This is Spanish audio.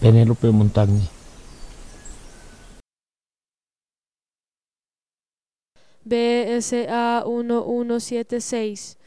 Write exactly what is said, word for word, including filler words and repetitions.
Penélope Montagne. B S A uno uno siete seis.